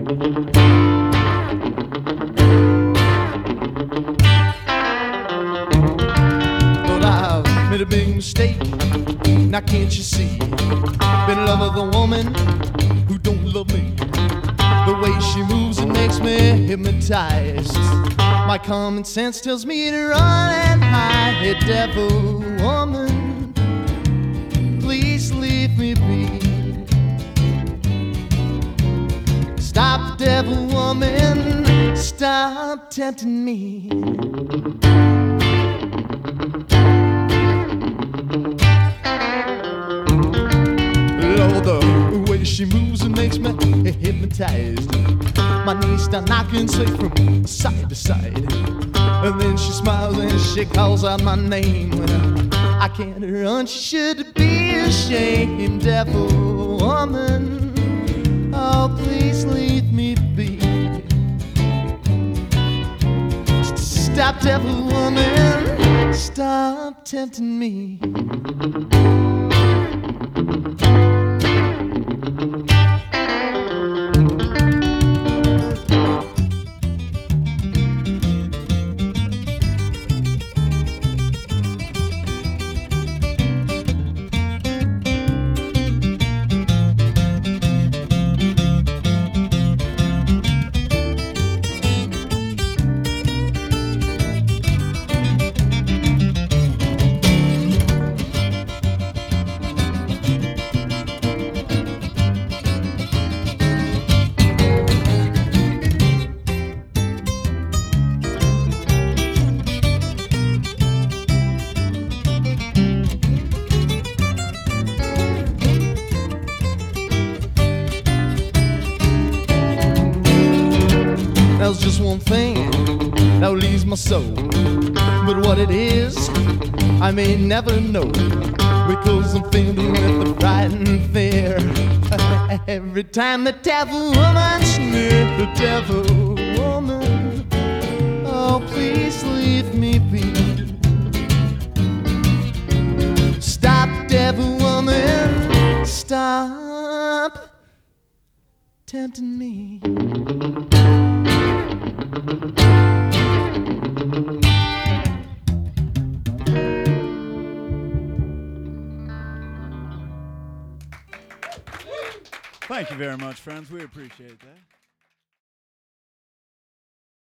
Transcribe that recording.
But I've made a big mistake. Now can't you see? Been in love with a woman who don't love me. The way she moves, it makes me hypnotized. My common sense tells me to run and hide. Hey, devil woman, please leave me be. Stop, devil woman, stop tempting me. Lord, the way she moves, it makes me hypnotized. My knees start knocking straight from side to side. And then she smiles and she calls out my name. I can't run, she should be ashamed. Devil woman, oh please leave me be. Stop, devil woman, stop tempting me. There's just one thing that leaves my soul, but what it is, I may never know, because I'm filled with the pride and fear. Every time the devil woman's near, the devil woman, oh please leave me be. Stop, devil woman, stop tempting me. Thank you very much, friends. We appreciate that.